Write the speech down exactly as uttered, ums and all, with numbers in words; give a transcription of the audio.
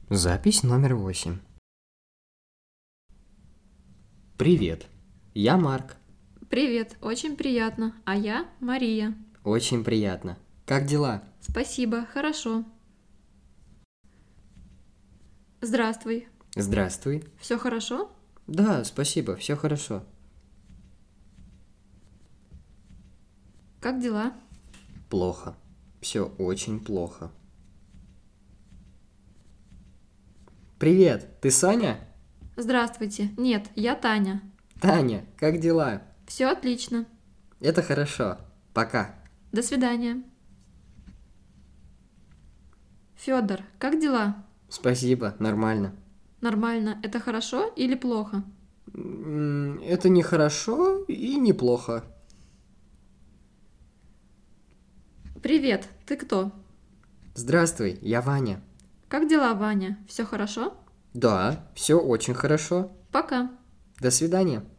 Запись номер восемь. Привет, я Марк. Привет, очень приятно. А я Мария. Очень приятно. Как дела? Спасибо, хорошо. Здравствуй. Здравствуй. Все хорошо? Да, спасибо, все хорошо. Как дела? Плохо. Все очень плохо. Привет, ты Саня? Здравствуйте. Нет, я Таня. Таня, как дела? Все отлично. Это хорошо. Пока. До свидания. Федор, как дела? Спасибо, нормально. Нормально. Это хорошо или плохо? М, Это не хорошо и не плохо. Привет, ты кто? Здравствуй, я Ваня. Как дела, Ваня? Все хорошо? Да, все очень хорошо. Пока. До свидания.